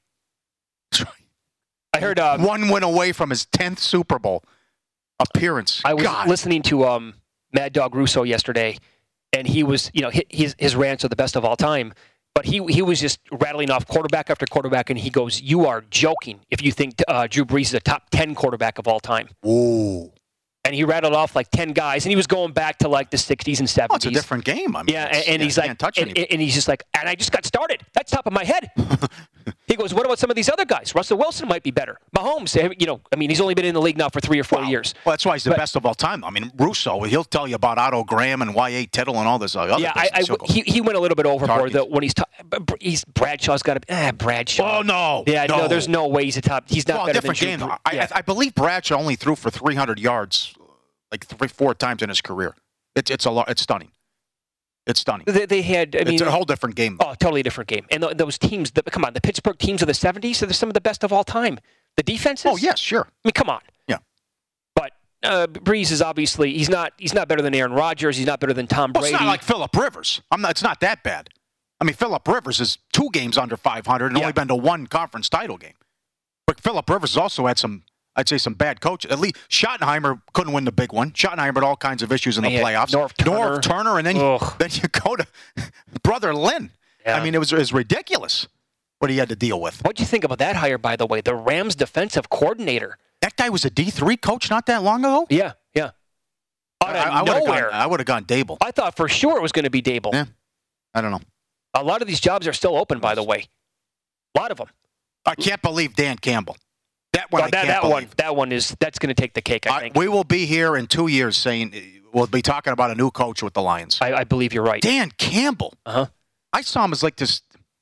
I heard um, one win away from his tenth Super Bowl appearance. I was God. listening to um, Mad Dog Russo yesterday, and he was, you know, his his rants are the best of all time. But he he was just rattling off quarterback after quarterback, and he goes, "You are joking if you think uh, Drew Brees is a top ten quarterback of all time." Ooh. And he rattled off like ten guys, and he was going back to like the sixties and seventies. Oh, it's a different game. I mean, yeah, and, and yeah, he's you like, can't touch and, anybody. and he's just like, and I just got started. That's top of my head. He goes, what about some of these other guys? Russell Wilson might be better. Mahomes, you know, I mean, he's only been in the league now for three or four Well, years. Well, that's why he's the But- best of all time. I mean, Russo, he'll tell you about Otto Graham and Y A Tittle and all this other Yeah, I, I, business. He'll go, he he went a little bit overboard Target. though when he's ta- he's Bradshaw's got to be ah Bradshaw. Oh, no. Yeah, no. No. there's no way he's a top. He's not well, better different than game. Drew though. Brees. I, Yeah. I, I believe Bradshaw only threw for three hundred yards like three, four times in his career. It's it's a lot. It's stunning. It's stunning. They, they had. I mean, it's a whole different game. oh, totally different game. And th- those teams, the, come on, the Pittsburgh teams of the seventies are some of the best of all time. The defenses. Oh, yes, sure. I mean, come on. Yeah. But uh, Breeze is obviously he's not he's not better than Aaron Rodgers. He's not better than Tom Well, Brady. it's not like Phillip Rivers. I'm not. It's not that bad. I mean, Phillip Rivers is two games under five hundred and Yeah. only been to one conference title game. But Phillip Rivers also had some, I'd say, some bad coaches. At least Schottenheimer couldn't win the big one. Schottenheimer had all kinds of issues in the Yeah, playoffs. Norv Turner. Norv Turner, and then you, Ugh. then you go to Brother Lynn. Yeah. I mean, it was, it was ridiculous what he had to deal with. What'd you think about that hire, by the way? The Rams defensive coordinator. That guy was a D three coach not that long ago. Yeah, yeah. Out of I, I would have nowhere. gone. I would have gone Dable. I thought for sure it was going to be Dable. Yeah. I don't know. A lot of these jobs are still open, by the way. A lot of them. I can't believe Dan Campbell. That one, Well, I that can't that believe. one, that one is that's going to take the cake. I I- think. we will be here in two years saying we'll be talking about a new coach with the Lions. I, I believe you're right. Dan Campbell. Uh huh. I saw him as like this,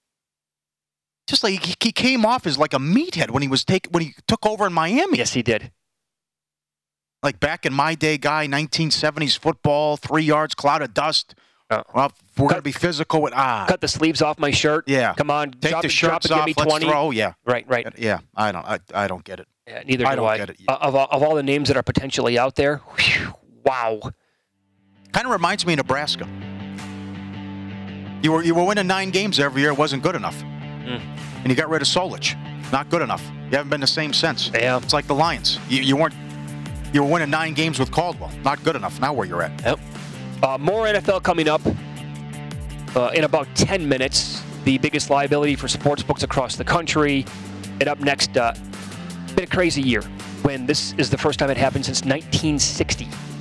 just like he, he came off as like a meathead when he was take when he took over in Miami. Yes, he did. Like back in my day, guy, nineteen seventies football, three yards, cloud of dust. Oh. Well, we're Cut- going to be physical with ah. Cut the sleeves off my shirt. Yeah. Come on, Take drop the it, drop shirts it, off. give me Let's twenty. throw. Yeah. Right, right. Yeah. I don't. I, I don't get it. Yeah, neither I do don't I. get it. Uh, of, all- of all the names that are potentially out there, whew, wow. Kind of reminds me of Nebraska. You were you were winning nine games every year. It wasn't good enough. Mm. And you got rid of Solich. Not good enough. You haven't been the same since. Yeah. It's like the Lions. You, you weren't. You were winning nine games with Caldwell. Not good enough. Now where you're at. Yep. Uh, more N F L coming up uh, in about ten minutes. The biggest liability for sports books across the country. And up next, uh, been a crazy year when this is the first time it happened since nineteen sixty.